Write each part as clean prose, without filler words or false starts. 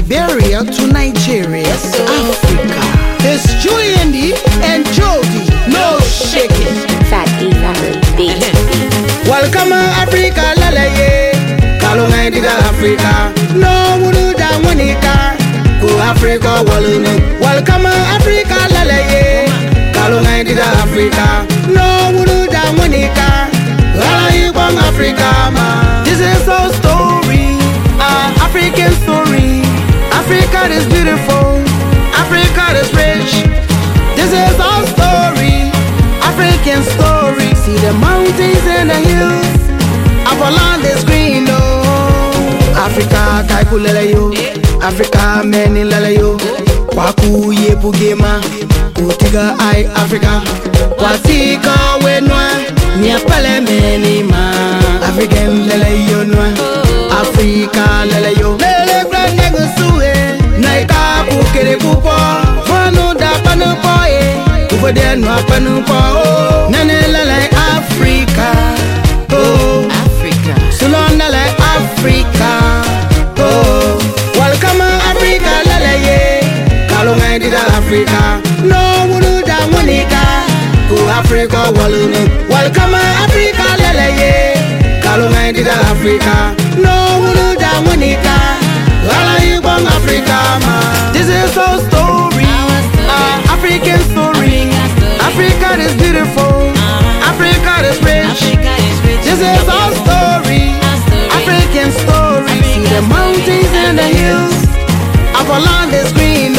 Liberia to Nigeria, Africa. It's Julian D and Jody, no shaking. Fat E on the beat. Welcome Africa, lalaye. Kalunga diga Africa, no wulu da wanika. Go Africa, walunu. Welcome Africa, lalaye. Kalunga diga Africa, no wulu da wanika. Lalaye bang Africa ma. This is our story, our African story. Africa is beautiful, Africa is rich. This is our story, African story. See the mountains and the hills, our land is green, oh. Africa kaikulele yo, Africa meni lele yo. Kwaku ye pugema, utiga ai Africa. Kwatika wenwa, nyapale meni ma. African lele yo nwa, Africa lele yo. Lele grande gusue, naika pukere pupo. Fanu da panu poe, ufode nwa panu po. Nane lele Africa, oh Africa. Sulonda like Africa, oh. Welcome Africa, lele ye. Kalunga dida Africa, no wulu da wanika. Go Africa, walunu. Welcome Africa, lele ye. Kalunga dida Africa, no wulu da wanika. Lala ibang Africa ma. This is our story, our African story. Africa is beautiful, Africa is rich. This is our story, African story. See the mountains and the hills, our land is green,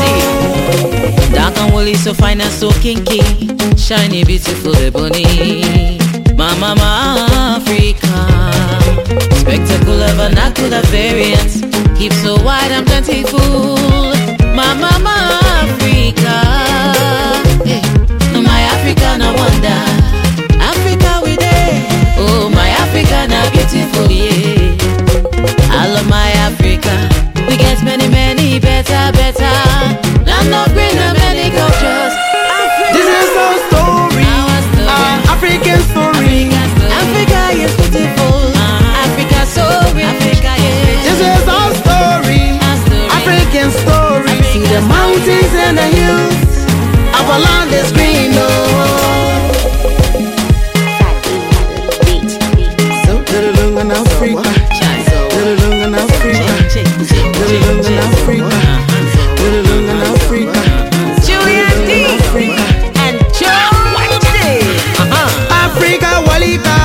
oh. Dark and woolly, so fine and so kinky, shiny, beautiful, ebony. Mama, Africa. Spectacular, vernacular variants. Keep so wide and plentiful. Mama, Africa. Hey, my Africa, no wonder. Africa, we there. Oh, my Africa, now beautiful, yeah. I love my Africa. We get many, many better. Land of green and many cultures. This is our story, our African story. Africa is beautiful. Africa so rich. Africa is. This is our story, African story. See the mountains and the hills, our land is green, oh. Fat E on the beat. So little in Africa, little in Africa, little in Africa, little in Africa, Julian D Africa, and Joe. Africa walika.